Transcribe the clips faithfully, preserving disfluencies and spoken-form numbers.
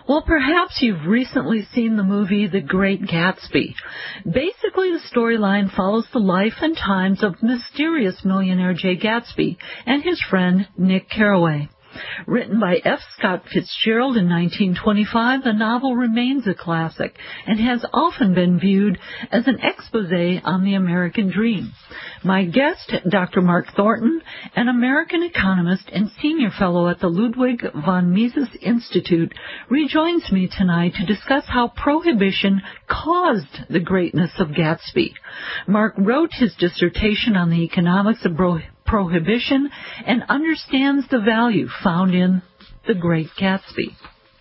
Well, perhaps you've recently seen the movie The Great Gatsby. Basically, the storyline follows the life and times of mysterious millionaire Jay Gatsby and his friend Nick Carraway. Written by F. Scott Fitzgerald in nineteen twenty-five, the novel remains a classic and has often been viewed as an exposé on the American dream. My guest, Doctor Mark Thornton, an American economist and senior fellow at the Ludwig von Mises Institute, rejoins me tonight to discuss how prohibition caused the greatness of Gatsby. Mark wrote his dissertation on the economics of prohibition prohibition and understands the value found in The Great Gatsby.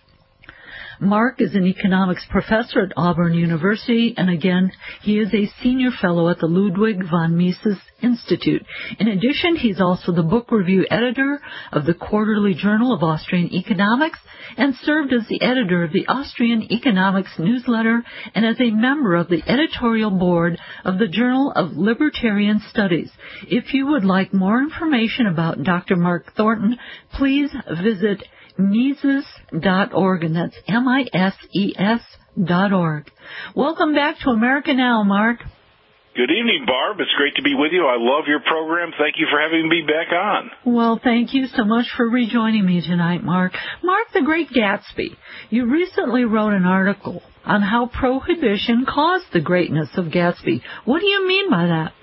Mark is an economics professor at Auburn University, and again, he is a senior fellow at the Ludwig von Mises Institute. In addition, he's also the book review editor of the Quarterly Journal of Austrian Economics and served as the editor of the Austrian Economics newsletter and as a member of the editorial board of the Journal of Libertarian Studies. If you would like more information about Doctor Mark Thornton, please visit Mises dot org, and that's M I S E S dot org. Welcome back to America Now, Mark. Good evening, Barb. It's great to be with you. I love your program. Thank you for having me back on. Well, thank you so much for rejoining me tonight, Mark. Mark, The Great Gatsby. You recently wrote an article on how prohibition caused the greatness of Gatsby. What do you mean by that?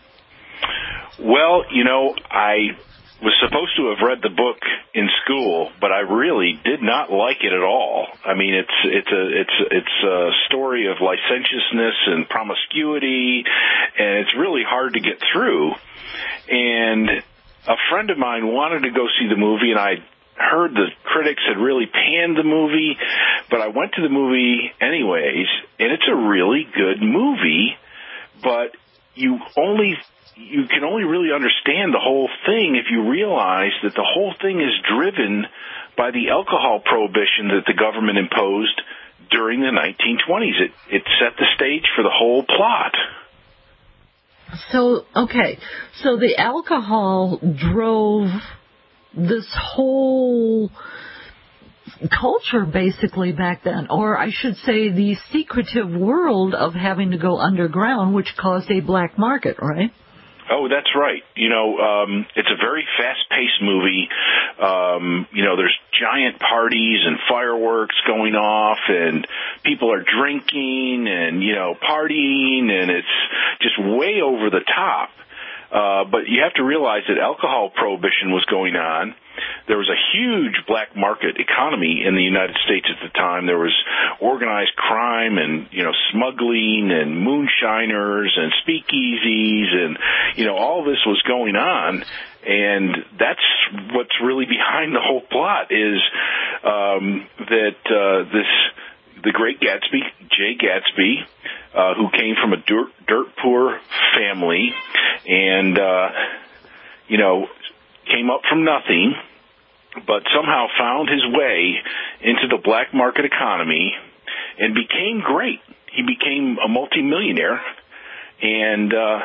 Well, you know, I was supposed to have read the book in school, but I really did not like it at all. I mean, it's it's a it's it's a story of licentiousness and promiscuity, and it's really hard to get through. And a friend of mine wanted to go see the movie, and I heard the critics had really panned the movie, but I went to the movie anyways, and it's a really good movie, but you only you can only really understand the whole thing if you realize that the whole thing is driven by the alcohol prohibition that the government imposed during the nineteen twenties. It, it set the stage for the whole plot. So, okay, so the alcohol drove this whole culture basically back then, or I should say the secretive world of having to go underground, which caused a black market, right? Oh, that's right. You know, um, it's a very fast-paced movie. Um, you know, there's giant parties and fireworks going off, and people are drinking and, you know, partying, and it's just way over the top. Uh, but you have to realize that alcohol prohibition was going on. There was a huge black market economy in the United States at the time. There was organized crime and, you know, smuggling and moonshiners and speakeasies and, you know, all this was going on. And that's what's really behind the whole plot is um, that uh, this, the Great Gatsby, Jay Gatsby, uh, who came from a dirt, dirt poor family and, uh, you know, came up from nothing, but somehow found his way into the black market economy and became great. He became a multimillionaire, and uh,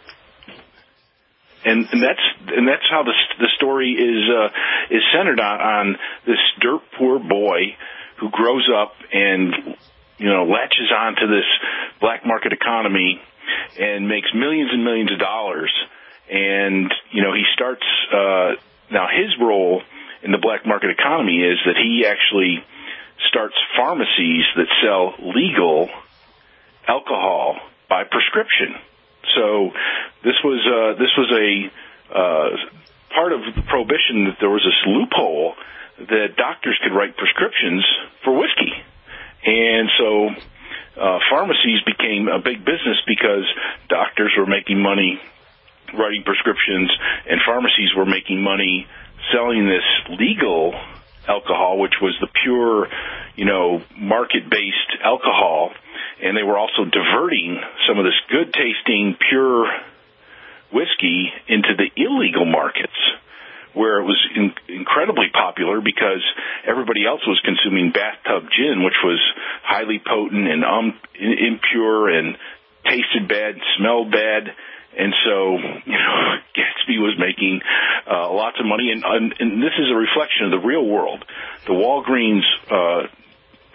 and, and that's and that's how the the story is uh, is centered on, on this dirt poor boy who grows up and, you know, latches on to this black market economy and makes millions and millions of dollars. And, you know, he starts, uh, now his role in the black market economy is that he actually starts pharmacies that sell legal alcohol by prescription. So this was, uh, this was a, uh, part of the prohibition that there was this loophole that doctors could write prescriptions for whiskey. And so, uh, pharmacies became a big business because doctors were making money writing prescriptions, and pharmacies were making money selling this legal alcohol, which was the pure, you know, market-based alcohol, and they were also diverting some of this good-tasting, pure whiskey into the illegal markets, where it was in- incredibly popular because everybody else was consuming bathtub gin, which was highly potent and um, impure and tasted bad, smelled bad. And so, you know, Gatsby was making uh, lots of money, and, and this is a reflection of the real world. The Walgreens uh, uh,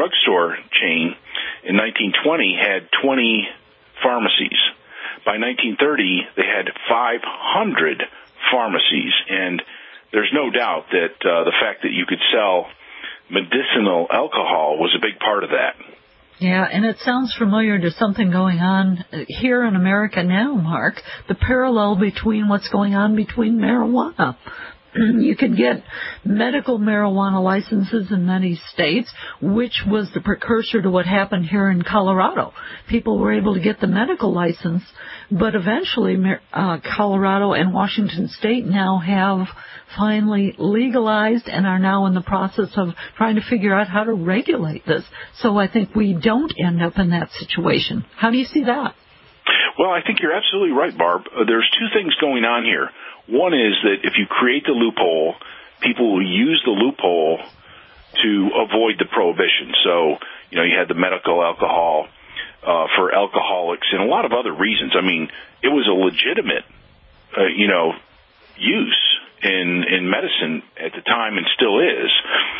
drugstore chain in nineteen twenty had twenty pharmacies. By nineteen thirty, they had five hundred pharmacies, and there's no doubt that uh, the fact that you could sell medicinal alcohol was a big part of that. Yeah, and it sounds familiar to something going on here in America now, Mark, the parallel between what's going on between marijuana. You could get medical marijuana licenses in many states, which was the precursor to what happened here in Colorado. People were able to get the medical license, but eventually uh, Colorado and Washington State now have finally legalized and are now in the process of trying to figure out how to regulate this. So I think we don't end up in that situation. How do you see that? Well, I think you're absolutely right, Barb. Uh, there's two things going on here. One is that if you create the loophole, people will use the loophole to avoid the prohibition. So, you know, you had the medical alcohol uh, for alcoholics and a lot of other reasons. I mean, it was a legitimate, uh, you know, use in in medicine at the time and still is.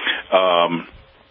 Um,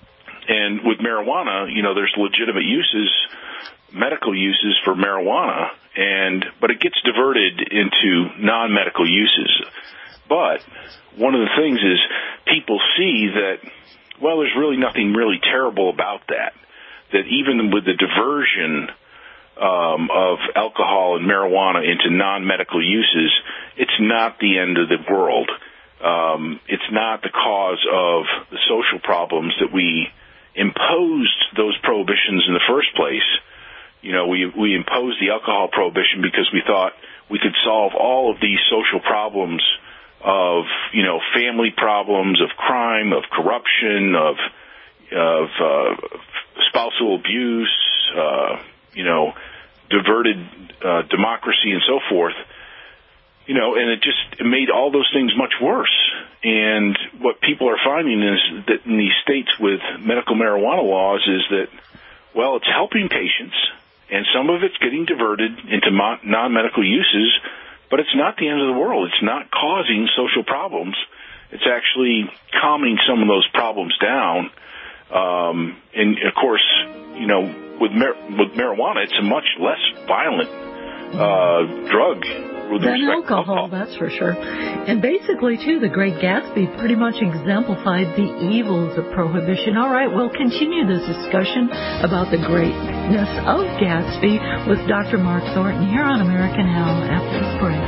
and with marijuana, you know, there's legitimate uses, medical uses for marijuana, and but it gets diverted into non-medical uses. But one of the things is people see that, well, there's really nothing really terrible about that, that even with the diversion um, of alcohol and marijuana into non-medical uses, it's not the end of the world. Um, it's not the cause of the social problems that we imposed those prohibitions in the first place. You know, we we imposed the alcohol prohibition because we thought we could solve all of these social problems of, you know, family problems, of crime, of corruption, of of uh, spousal abuse, uh, you know, diverted uh, democracy and so forth. You know, and it just made all those things much worse. And what people are finding is that in these states with medical marijuana laws is that, well, it's helping patients, and some of it's getting diverted into non-medical uses, but it's not the end of the world. It's not causing social problems. It's actually calming some of those problems down. Um, and, of course, you know, with, mar- with marijuana, it's a much less violent uh, drug. Than alcohol, that's for sure. And basically, too, The Great Gatsby pretty much exemplified the evils of prohibition. All right, we'll continue this discussion about the greatness of Gatsby with Doctor Mark Thornton here on American Now after this break.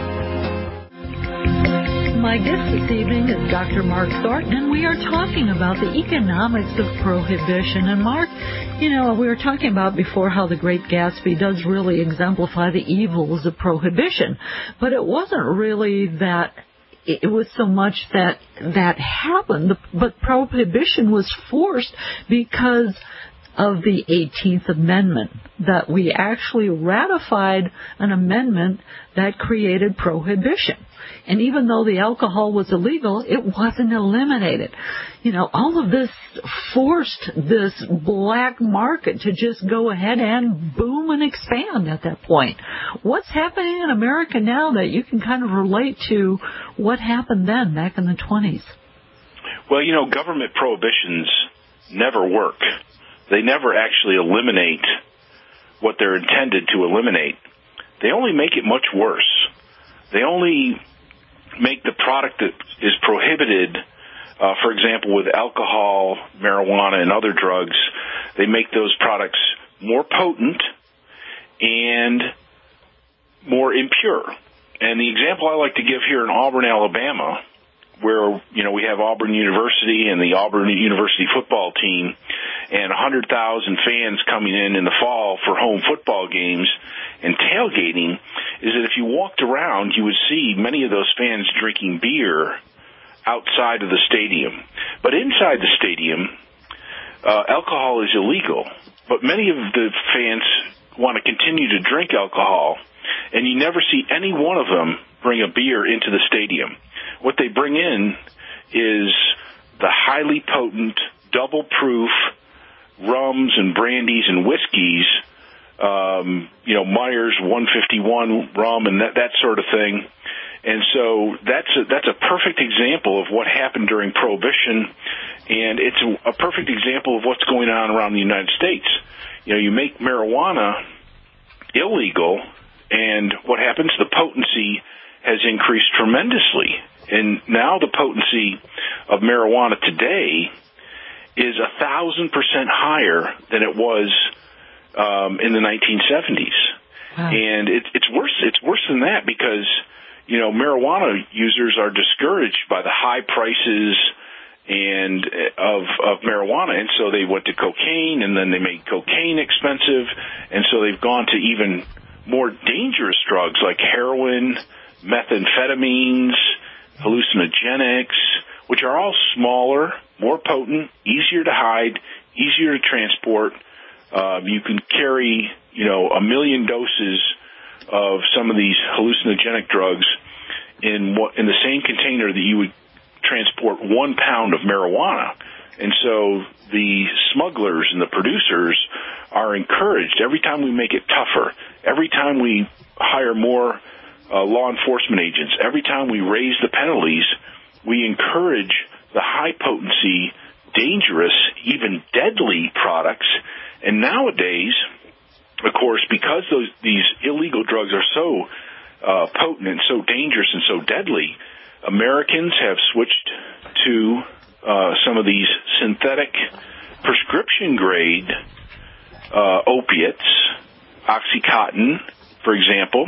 My guest this evening is Doctor Mark Thornton, and we are talking about the economics of prohibition. And Mark, you know, we were talking about before how The Great Gatsby does really exemplify the evils of prohibition, but it wasn't really that it was so much that that happened, but prohibition was forced because of the eighteenth Amendment, that we actually ratified an amendment that created prohibition. And even though the alcohol was illegal, it wasn't eliminated. You know, all of this forced this black market to just go ahead and boom and expand at that point. What's happening in America now that you can kind of relate to what happened then back in the twenties? Well, you know, government prohibitions never work. They never actually eliminate what they're intended to eliminate. They only make it much worse. They only make the product that is prohibited, uh, for example, with alcohol, marijuana, and other drugs, they make those products more potent and more impure. And the example I like to give here in Auburn, Alabama, where, you know, we have Auburn University and the Auburn University football team and one hundred thousand fans coming in in the fall for home football games and tailgating, is that if you walked around, you would see many of those fans drinking beer outside of the stadium. But inside the stadium, uh, alcohol is illegal. But many of the fans want to continue to drink alcohol, and you never see any one of them bring a beer into the stadium. What they bring in is the highly potent, double-proof rums and brandies and whiskeys, um, you know, Myers one fifty-one rum and that, that sort of thing. And so that's a, that's a perfect example of what happened during Prohibition, and it's a, a perfect example of what's going on around the United States. You know, you make marijuana illegal, and what happens? The potency has increased tremendously. And now the potency of marijuana today is a thousand percent higher than it was um, in the nineteen seventies. Wow. And it, it's worse. It's worse than that because, you know, marijuana users are discouraged by the high prices and of of marijuana, and so they went to cocaine, and then they made cocaine expensive, and so they've gone to even more dangerous drugs like heroin, methamphetamines, hallucinogenics, which are all smaller, more potent, easier to hide, easier to transport. Um, you can carry, you know, a million doses of some of these hallucinogenic drugs in what, in the same container that you would transport one pound of marijuana. And so the smugglers and the producers are encouraged every time we make it tougher, every time we hire more uh, law enforcement agents, every time we raise the penalties, we encourage the high-potency, dangerous, even deadly products. And nowadays, of course, because those these illegal drugs are so uh, potent and so dangerous and so deadly, Americans have switched to uh, some of these synthetic prescription-grade uh, opiates, Oxycontin, for example,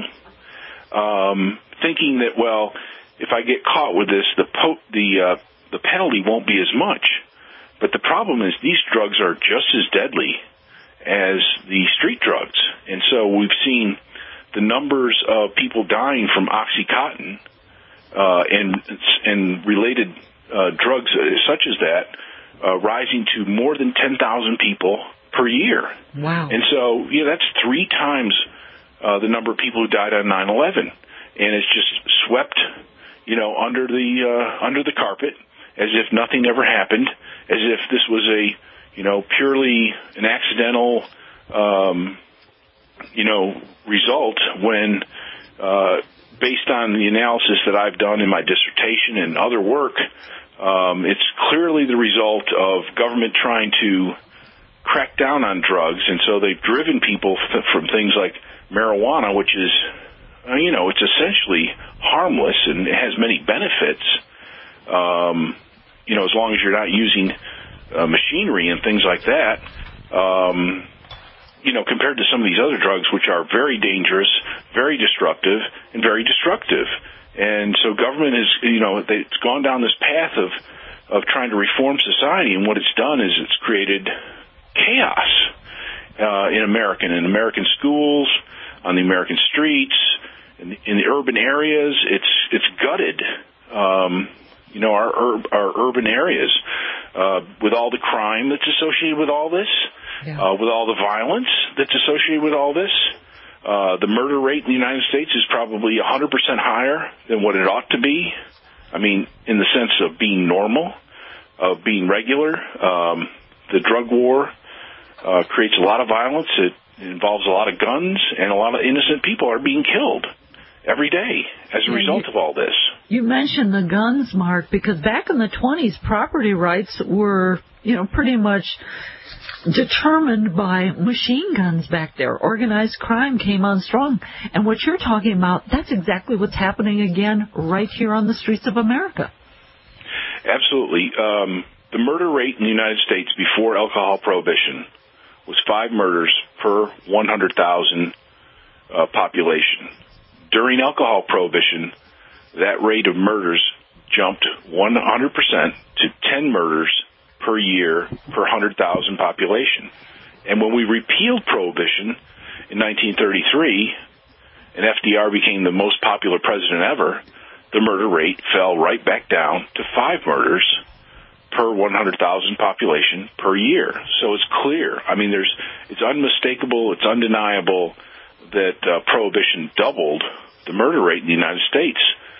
um, thinking that, well, if I get caught with this, the po- the uh, the penalty won't be as much. But the problem is these drugs are just as deadly as the street drugs. And so we've seen the numbers of people dying from Oxycontin uh, and and related uh, drugs such as that uh, rising to more than ten thousand people per year. Wow. And so, yeah, that's three times uh, the number of people who died on nine eleven. And it's just swept, you know, under the uh, under the carpet as if nothing ever happened, as if this was a, you know, purely an accidental, um, you know, result when, uh, based on the analysis that I've done in my dissertation and other work, um, it's clearly the result of government trying to crack down on drugs. And so they've driven people f- from things like marijuana, which is, uh, you know, it's essentially harmless and it has many benefits, um, you know, as long as you're not using uh, machinery and things like that, um, you know, compared to some of these other drugs, which are very dangerous, very disruptive, and very destructive. And so government is, you know, it's gone down this path of, of trying to reform society, and what it's done is it's created chaos uh, in America, in American schools, on the American streets, in the, in the urban areas. It's it's gutted, um, you know, our ur- our urban areas uh, with all the crime that's associated with all this, yeah. uh, with all the violence that's associated with all this. Uh, the murder rate in the United States is probably one hundred percent higher than what it ought to be. I mean, in the sense of being normal, of being regular. Um, the drug war uh, creates a lot of violence. It involves a lot of guns, and a lot of innocent people are being killed every day as a yeah, result you, of all this. You mentioned the guns, Mark, because back in the twenties, property rights were, you know, pretty much determined by machine guns back there. Organized crime came on strong. And what you're talking about, that's exactly what's happening again right here on the streets of America. Absolutely. Um, the murder rate in the United States before alcohol prohibition was five murders per one hundred thousand uh, population. During alcohol prohibition, that rate of murders jumped one hundred percent to ten murders per year per one hundred thousand population. And when we repealed prohibition in nineteen thirty-three, and F D R became the most popular president ever, the murder rate fell right back down to five murders per one hundred thousand population per year. So it's clear. I mean, there's it's unmistakable, it's undeniable that uh, prohibition doubled the murder rate in the United States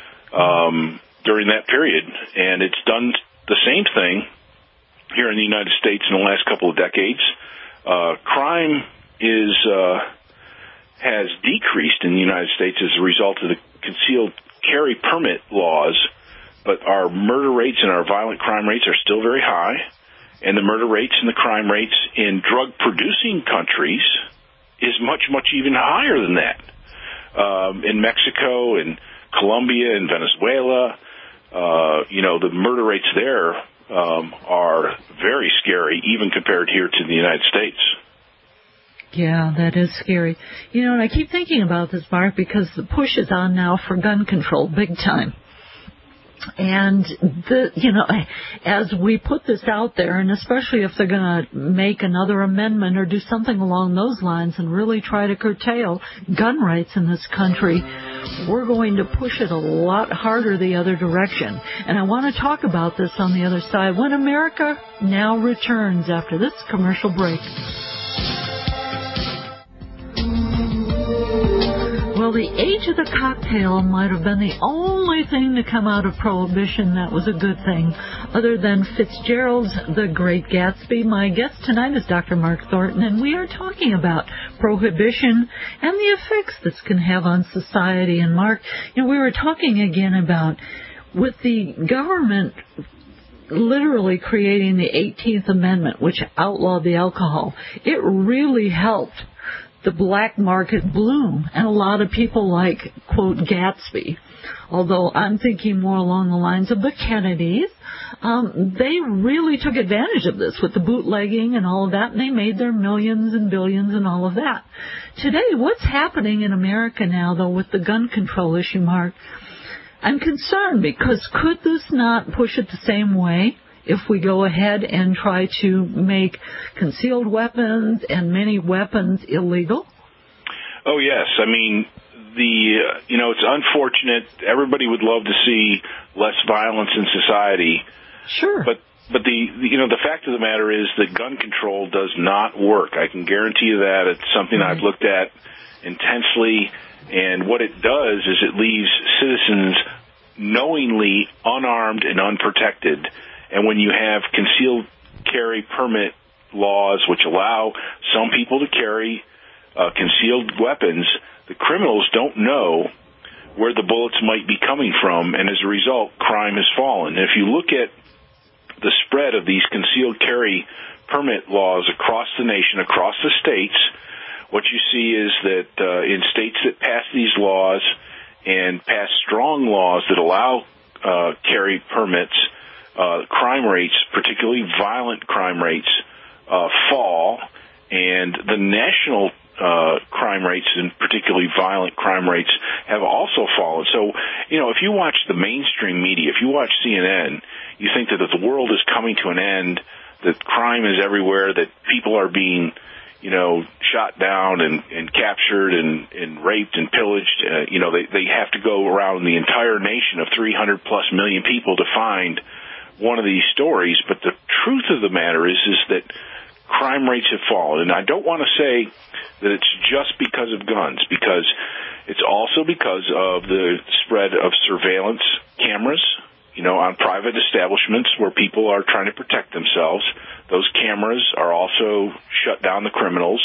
um, during that period. And it's done the same thing here in the United States in the last couple of decades. Uh, crime is uh, has decreased in the United States as a result of the Concealed carry permit laws, but our murder rates and our violent crime rates are still very high, and the murder rates and the crime rates in drug-producing countries is much, much even higher than that. Um, in Mexico and Colombia and Venezuela, uh, you know, the murder rates there um, are very scary, even compared here to the United States. Yeah, that is scary. You know, and I keep thinking about this, Mark, because the push is on now for gun control, big time. And, the, you know, as we put this out there, and especially if they're going to make another amendment or do something along those lines and really try to curtail gun rights in this country, we're going to push it a lot harder the other direction. And I want to talk about this on the other side when America Now returns after this commercial break. Well, the age of the cocktail might have been the only thing to come out of Prohibition that was a good thing, other than Fitzgerald's The Great Gatsby. My guest tonight is Doctor Mark Thornton, and we are talking about Prohibition and the effects this can have on society. And Mark, you know, we were talking again about with the government literally creating the eighteenth Amendment, which outlawed the alcohol. It really helped the black market bloom, and a lot of people like, quote, Gatsby. Although I'm thinking more along the lines of the Kennedys, um, they really took advantage of this with the bootlegging and all of that, and they made their millions and billions and all of that. Today, what's happening in America now, though, with the gun control issue, Mark? I'm concerned because could this not push it the same way if we go ahead and try to make concealed weapons and many weapons illegal? Oh, yes. I mean, the uh, you know, it's unfortunate. Everybody would love to see less violence in society. Sure. But but the you know, the fact of the matter is that gun control does not work. I can guarantee you that. It's something right. I've looked at intensely, and what it does is it leaves citizens knowingly unarmed and unprotected. And when you have concealed carry permit laws which allow some people to carry uh, concealed weapons, the criminals don't know where the bullets might be coming from, and as a result, crime has fallen. And if you look at the spread of these concealed carry permit laws across the nation, across the states, what you see is that uh, in states that pass these laws and pass strong laws that allow uh, carry permits, Uh, crime rates, particularly violent crime rates, uh, fall, and the national uh, crime rates, and particularly violent crime rates, have also fallen. So, you know, if you watch the mainstream media, if you watch C N N, you think that the world is coming to an end, that crime is everywhere, that people are being, you know, shot down and, and captured and, and raped and pillaged. Uh, you know, they, they have to go around the entire nation of three hundred plus million people to find one of these stories, but the truth of the matter is is that crime rates have fallen. And I don't want to say that it's just because of guns, because it's also because of the spread of surveillance cameras, you know, on private establishments where people are trying to protect themselves. Those cameras are also shut down the criminals.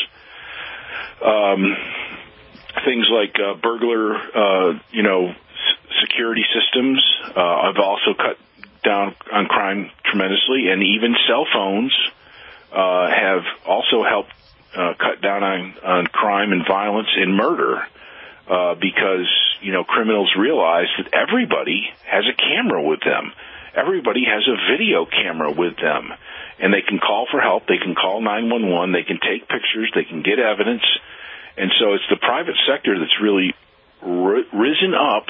Um, things like uh, burglar, uh, you know, s- security systems uh, have also cut down on crime tremendously, and even cell phones uh, have also helped uh, cut down on, on crime and violence and murder uh, because, you know, criminals realize that everybody has a camera with them. Everybody has a video camera with them, and they can call for help. They can call nine one one. They can take pictures. They can get evidence. And so it's the private sector that's really r- risen up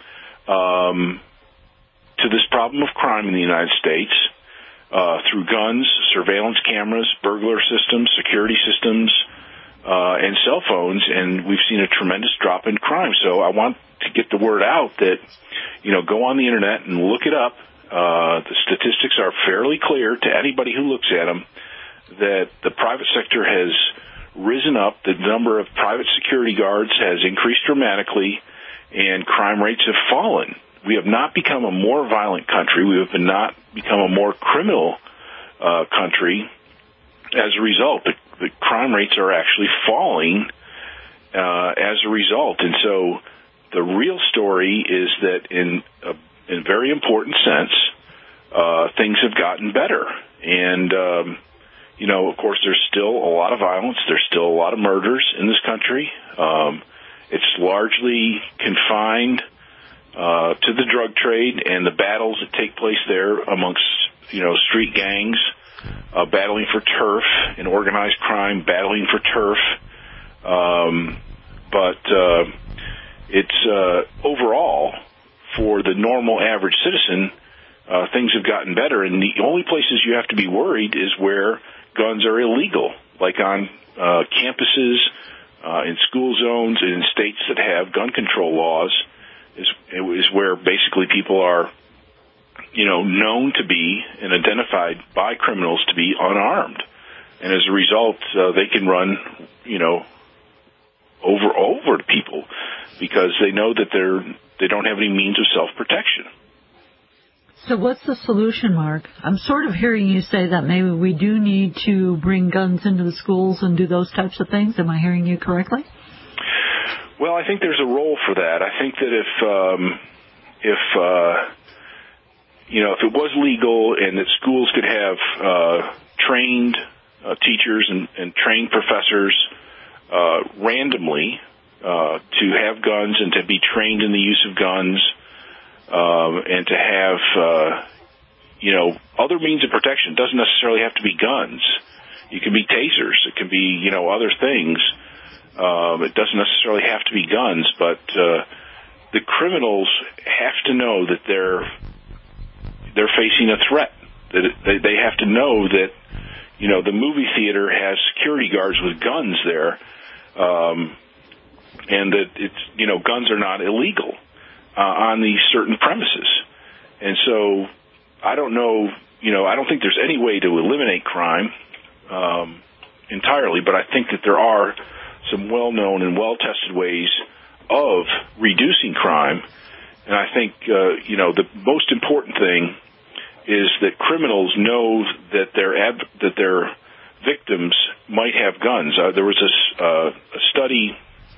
um to this problem of crime in the United States uh, through guns, surveillance cameras, burglar systems, security systems, uh, and cell phones, and we've seen a tremendous drop in crime. So I want to get the word out that, you know, go on the Internet and look it up. Uh, the statistics are fairly clear to anybody who looks at them that the private sector has risen up. The number of private security guards has increased dramatically, and crime rates have fallen. We have not become a more violent country. We have not become a more criminal uh, country. As a result, the, the crime rates are actually falling uh, as a result. And so the real story is that in a, in a very important sense, uh, things have gotten better. And, um, you know, of course, there's still a lot of violence. There's still a lot of murders in this country. Um, it's largely confined uh, to the drug trade and the battles that take place there amongst, you know, street gangs, uh, battling for turf, and organized crime battling for turf. Um, but uh, it's uh, overall, for the normal average citizen, uh, things have gotten better. And the only places you have to be worried is where guns are illegal, like on uh, campuses, uh, in school zones, and in states that have gun control laws, is, is where basically people are, you know, known to be and identified by criminals to be unarmed. And as a result, uh, they can run, you know, over over to people because they know that they're they don't have any means of self-protection. So what's the solution, Mark? I'm sort of hearing you say that maybe we do need to bring guns into the schools and do those types of things. Am I hearing you correctly? Well, I think there's a role for that. I think that if, um, if uh, you know, if it was legal and that schools could have uh, trained uh, teachers and, and trained professors uh, randomly uh, to have guns and to be trained in the use of guns, Um, and to have, uh, you know, other means of protection. It doesn't necessarily have to be guns. It can be tasers. It can be, you know, other things. Um, it doesn't necessarily have to be guns, but uh, the criminals have to know that they're they're facing a threat. That it, they, they have to know that, you know, the movie theater has security guards with guns there, um, and that it's, you know, guns are not illegal Uh, on these certain premises. And so I don't know, you know, I don't think there's any way to eliminate crime um, entirely, but I think that there are some well-known and well-tested ways of reducing crime. And I think, uh, you know, the most important thing is that criminals know that their ab- that their victims might have guns. Uh, there was a, uh, a study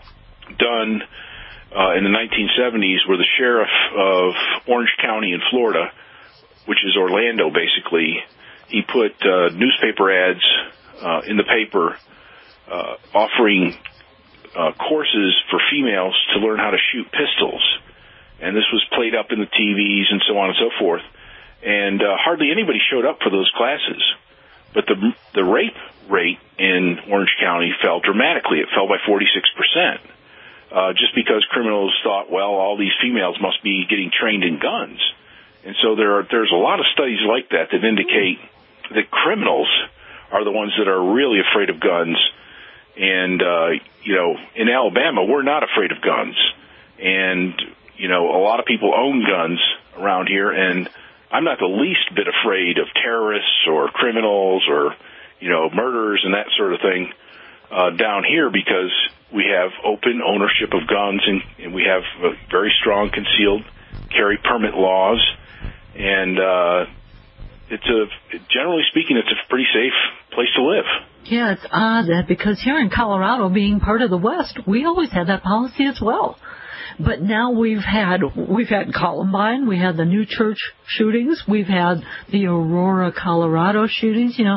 done Uh, in the nineteen seventies, where the sheriff of Orange County in Florida, which is Orlando basically, he put uh, newspaper ads uh, in the paper uh, offering uh, courses for females to learn how to shoot pistols. And this was played up in the T Vs and so on and so forth. And uh, hardly anybody showed up for those classes. But the the rape rate in Orange County fell dramatically. It fell by forty-six percent. Uh, just because criminals thought, well, all these females must be getting trained in guns. And so there are, there's a lot of studies like that that indicate that criminals are the ones that are really afraid of guns. And, uh, you know, in Alabama, we're not afraid of guns. And, you know, a lot of people own guns around here, and I'm not the least bit afraid of terrorists or criminals or, you know, murderers and that sort of thing uh, down here because we have open ownership of guns, and, and we have uh, very strong concealed carry permit laws. And uh, it's a, generally speaking, it's a pretty safe place to live. Yeah, it's odd that because here in Colorado, being part of the West, we always had that policy as well. But now we've had we've had Columbine, we had the New Church shootings, we've had the Aurora, Colorado shootings, you know,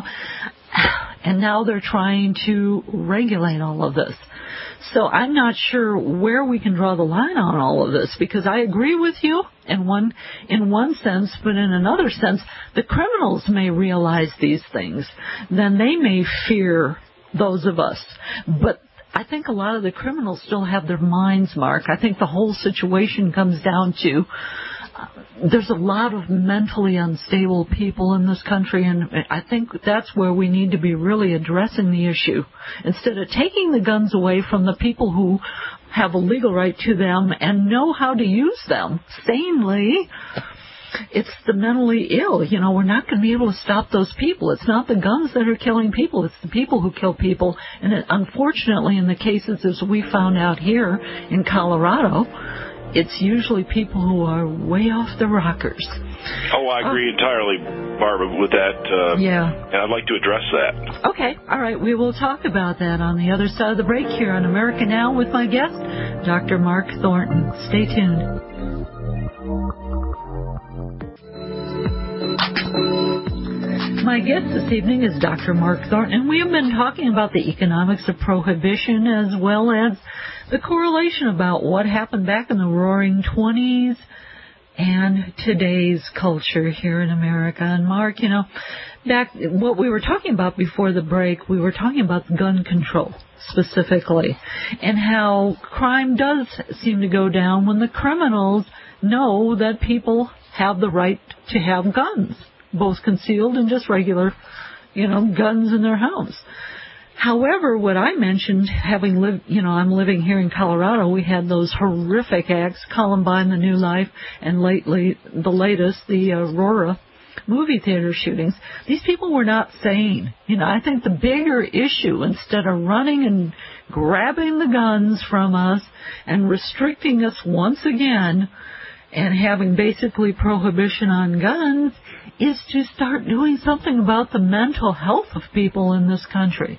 and now they're trying to regulate all of this. So I'm not sure where we can draw the line on all of this, because I agree with you in one in one sense, but in another sense, the criminals may realize these things. Then they may fear those of us. But I think a lot of the criminals still have their minds, Mark. I think the whole situation comes down to uh, there's a lot of mentally unstable people in this country, and I think that's where we need to be really addressing the issue. Instead of taking the guns away from the people who have a legal right to them and know how to use them sanely, it's the mentally ill. You know, we're not going to be able to stop those people. It's not the guns that are killing people. It's the people who kill people. And it, unfortunately, in the cases as we found out here in Colorado, it's usually people who are way off the rockers. Oh, I agree uh, entirely, Barbara, with that. Uh, yeah. And I'd like to address that. Okay. All right. We will talk about that on the other side of the break here on America Now with my guest, Doctor Mark Thornton. Stay tuned. My guest this evening is Doctor Mark Thornton, and we have been talking about the economics of prohibition as well as the correlation about what happened back in the Roaring Twenties and today's culture here in America. And Mark, you know, back what we were talking about before the break, we were talking about gun control specifically, and how crime does seem to go down when the criminals know that people have the right to have guns, both concealed and just regular, you know, guns in their house. However, what I mentioned, having lived, you know, I'm living here in Colorado, we had those horrific acts, Columbine, The New Life, and lately, the latest, the Aurora movie theater shootings. These people were not sane. You know, I think the bigger issue, instead of running and grabbing the guns from us and restricting us once again and having basically prohibition on guns, is to start doing something about the mental health of people in this country.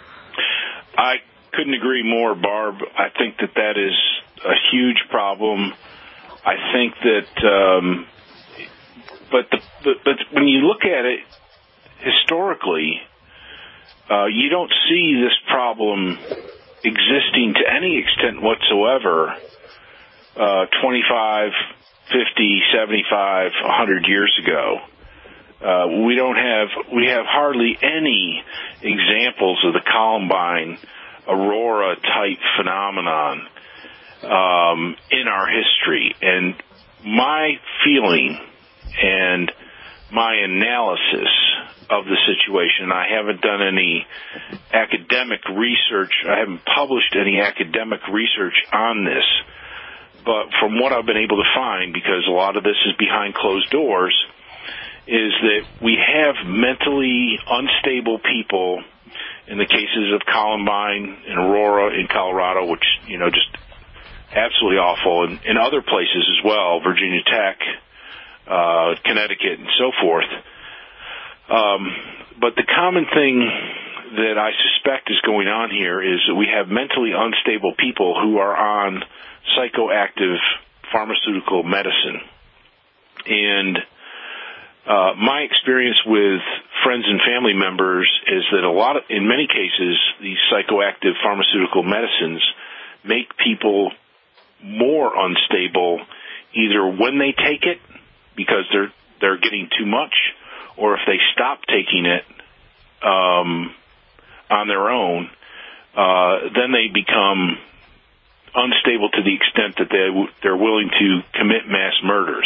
I couldn't agree more, Barb. I think that that is a huge problem. I think that, um, but, the, but but when you look at it historically, uh, you don't see this problem existing to any extent whatsoever uh, twenty-five, fifty, seventy-five, one hundred years ago. Uh, we don't have, we have hardly any examples of the Columbine, Aurora type phenomenon, um, in our history. And my feeling and my analysis of the situation, I haven't done any academic research, I haven't published any academic research on this, but from what I've been able to find, because a lot of this is behind closed doors, is that we have mentally unstable people in the cases of Columbine and Aurora in Colorado, which, you know, just absolutely awful, and in other places as well, Virginia Tech, uh, Connecticut, and so forth. Um, but the common thing that I suspect is going on here is that we have mentally unstable people who are on psychoactive pharmaceutical medicine. And Uh, my experience with friends and family members is that a lot of, in many cases, these psychoactive pharmaceutical medicines make people more unstable, either when they take it because they're they're getting too much, or if they stop taking it um, on their own, uh, then they become unstable to the extent that they they're willing to commit mass murders.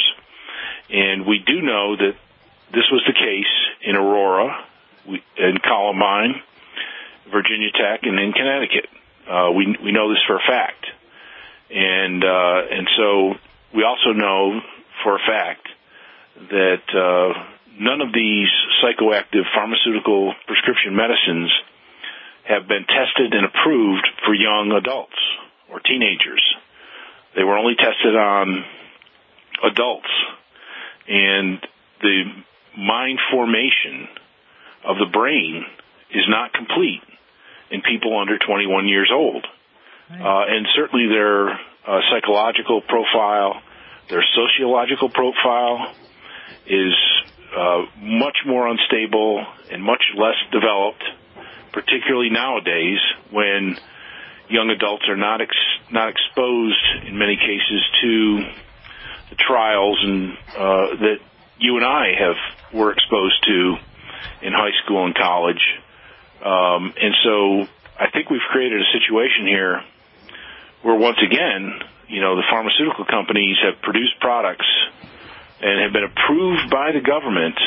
And we do know that this was the case in Aurora, in Columbine, Virginia Tech, and in Connecticut. Uh, we we know this for a fact, and uh, and so we also know for a fact that uh, none of these psychoactive pharmaceutical prescription medicines have been tested and approved for young adults or teenagers. They were only tested on adults. And the mind formation of the brain is not complete in people under twenty-one years old. Right. Uh, and certainly their uh, psychological profile, their sociological profile is uh, much more unstable and much less developed, particularly nowadays when young adults are not ex- not exposed in many cases to the trials and uh, that you and I have were exposed to in high school and college. Um, and so I think we've created a situation here where once again, you know, the pharmaceutical companies have produced products and have been approved by the government,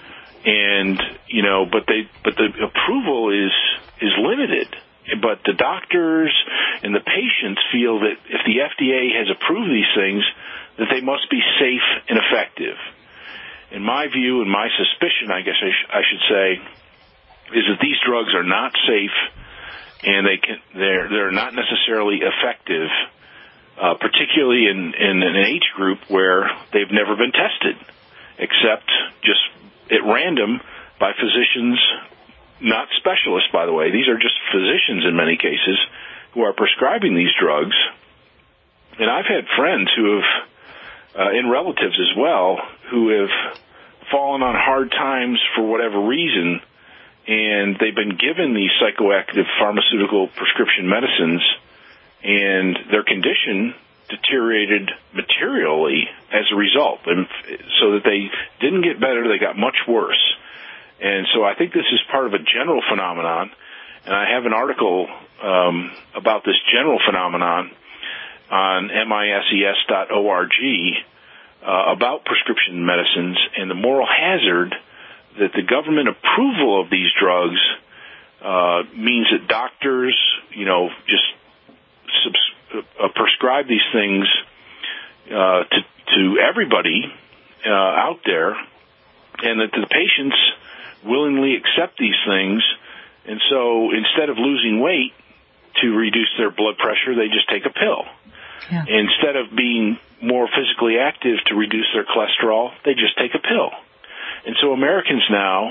and you know, but they but the approval is is limited. But the doctors and the patients feel that if the F D A has approved these things, that they must be safe and effective. In my view and my suspicion, I guess I, sh- I should say, is that these drugs are not safe and they can, they're, they're not necessarily effective uh, particularly in, in an age group where they've never been tested, except just at random by physicians, not specialists, by the way. These are just physicians in many cases who are prescribing these drugs. And I've had friends who have, uh, and relatives as well, who have fallen on hard times for whatever reason, and they've been given these psychoactive pharmaceutical prescription medicines, and their condition deteriorated materially as a result. And so that they didn't get better, they got much worse. And so I think this is part of a general phenomenon, and I have an article um, about this general phenomenon on mises dot org uh, about prescription medicines and the moral hazard that the government approval of these drugs uh, means that doctors, you know, just subs- uh, prescribe these things uh, to, to everybody uh, out there, and that the patients willingly accept these things. And so instead of losing weight to reduce their blood pressure, they just take a pill. Yeah. Instead of being more physically active to reduce their cholesterol, they just take a pill. And so Americans now,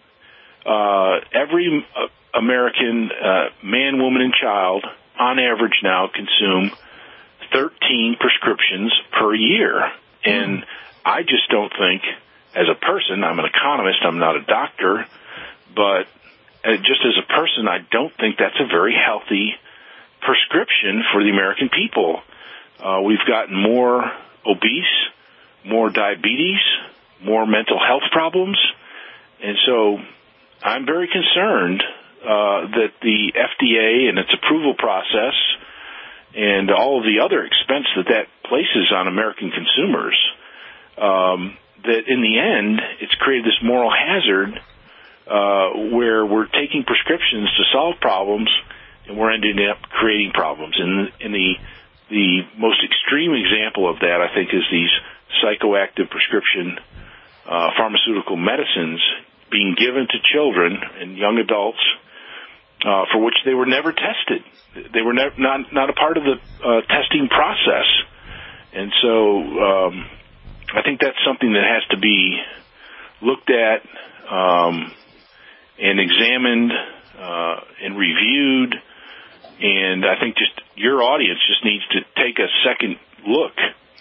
uh, every uh, American uh, man, woman, and child, on average now, consume thirteen prescriptions per year. And mm. I just don't think, as a person, I'm an economist, I'm not a doctor, but uh, just as a person, I don't think that's a very healthy prescription for the American people. Uh, we've gotten more obese, more diabetes, more mental health problems, and so I'm very concerned uh, that the F D A and its approval process and all of the other expense that that places on American consumers, um, that in the end it's created this moral hazard uh, where we're taking prescriptions to solve problems and we're ending up creating problems. And in the the most extreme example of that, I think, is these psychoactive prescription uh, pharmaceutical medicines being given to children and young adults uh, for which they were never tested. They were ne- not not a part of the uh, testing process. And so um, I think that's something that has to be looked at um, and examined uh, and reviewed. And I think just your audience just needs to take a second look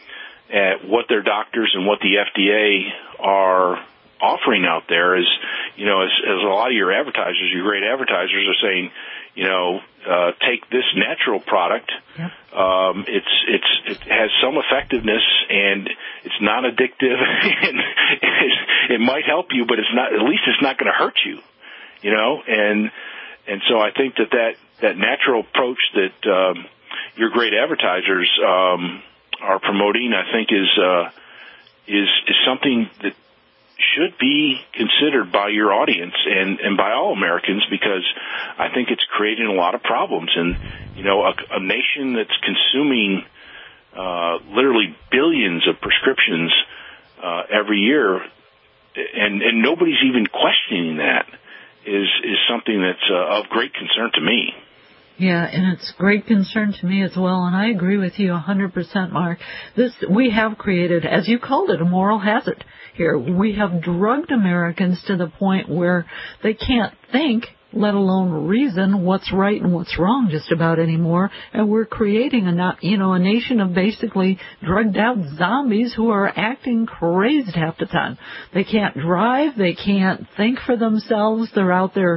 at what their doctors and what the F D A are offering out there. Is, you know, as, as a lot of your advertisers, your great advertisers are saying, you know, uh, take this natural product. Yep. Um, it's it's it has some effectiveness and it's non-addictive and it's, it might help you, but it's not. At least it's not going to hurt you. You know, and and so I think that that, that natural approach that um, your great advertisers um, are promoting, I think, is uh, is is something that should be considered by your audience and, and by all Americans, because I think it's creating a lot of problems. And, you know, a, a nation that's consuming uh, literally billions of prescriptions uh, every year, and, and nobody's even questioning that, is, is something that's uh, of great concern to me. Yeah, and it's great concern to me as well, and I agree with you one hundred percent, Mark. This, we have created, as you called it, a moral hazard here. We have drugged Americans to the point where they can't think, let alone reason, what's right and what's wrong just about anymore, and we're creating a, you know, a nation of basically drugged out zombies who are acting crazed half the time. They can't drive, they can't think for themselves, they're out there.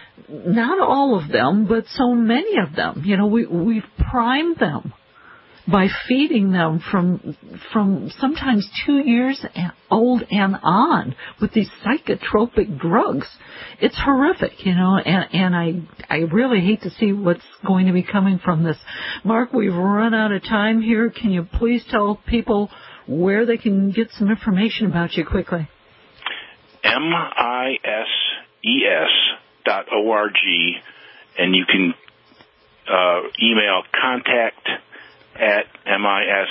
Not all of them, but so many of them. You know, we, we've primed them by feeding them from from sometimes two years old and on with these psychotropic drugs. It's horrific, you know, and, and I I really hate to see what's going to be coming from this. Mark, we've run out of time here. Can you please tell people where they can get some information about you quickly? M I S E S dot org, and you can uh, email contact at mises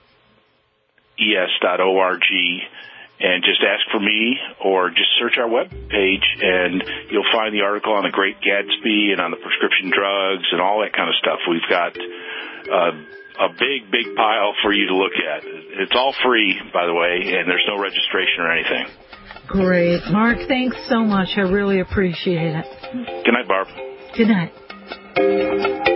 dot org and just ask for me, or just search our web page and you'll find the article on the Great Gatsby and on the prescription drugs and all that kind of stuff. We've got uh, a big, big pile for you to look at. It's all free, by the way, and there's no registration or anything. Great. Mark, thanks so much. I really appreciate it. Good night, Barb. Good night.